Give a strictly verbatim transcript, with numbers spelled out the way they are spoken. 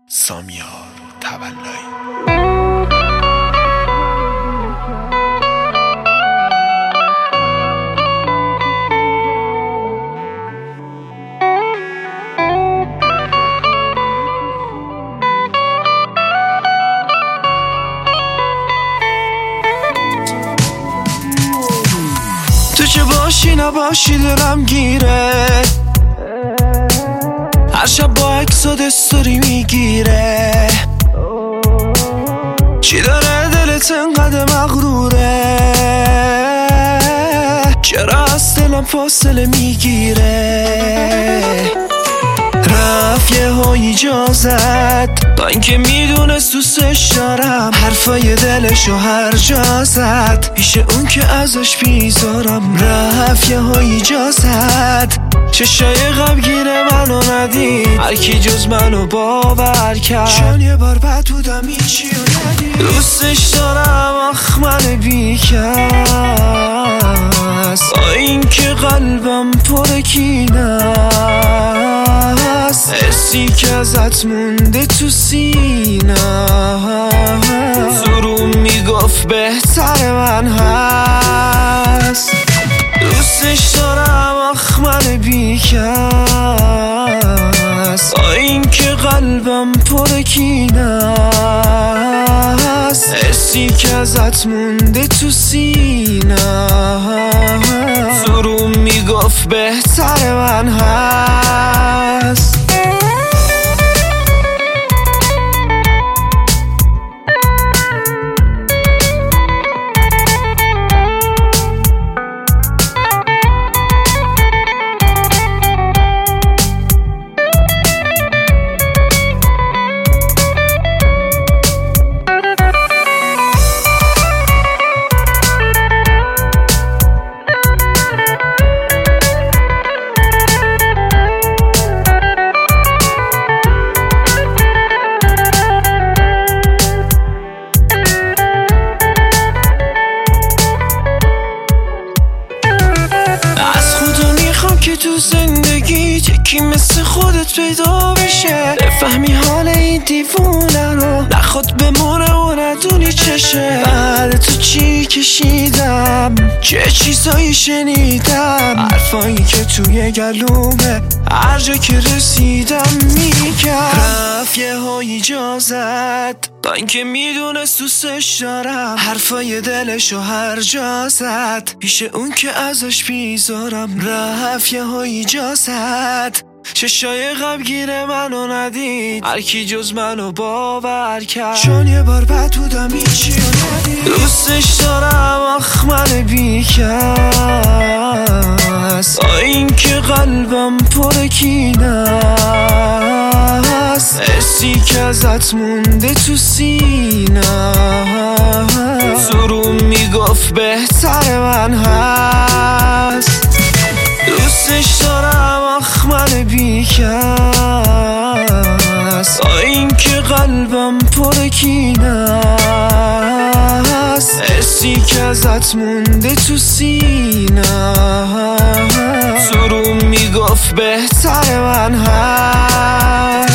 سامیار تولایی. تو چه باشی نباشی دلم گیره، هر شب با عکسات استوری میگیره. چی داره دلت انقدر مغروره؟ چرا از دلم فاصله میگیره؟ رفت یه های اجازت با اینکه میدونست دوستش دارم، حرفای دلشو هر جا زد پیش اون که ازش بیزارم. رفت یه های اجازت چشای غمگین منو ندید، هر کی جز منو باور کرد. چون یه بار بد بودم هیچی رو ندید. دوستش دارم آخ من بیکس، با اینکه قلبم پر کینه است، حسی که ازت مونده تو سینه. زروم میگفت بهتر من هست. دوستش دارم آخ من بیکس، با اینکه قلبم پر کینه است، حسی که ازت مونده تو سینه. زروم میگفت بهتر من هست. که تو زندگی یکی مثل خودت پیدا بشه، بفهمی حال این دیوونه رو، نخواد بمونه و ندونی چشه. بعد تو چی کشیدم، چه چیزایی شنیدم، حرفایی که توی گلومه هر جا که رسیدم میگم. رفت یه های اجازت با اینکه میدونست دوستش دارم، حرفای دلشو هر جا زد پیش اون که ازش بیزارم. رفت یه های اجازت چشای غمگین منو ندید، هر کی جز منو باور کرد. چون یه بار بد بودم هیچی رو ندید. دوستش دارم آخ من بیکس، با اینکه قلبم پر کینه است، حسی که ازت مونده تو سینه. زروم میگفت بهتر من هست. دوستش دارم آخ من بیکس، با اینکه قلبم پر کینه است، حسی که ازت مونده تو سینه. زروم میگفت بهتر من هست.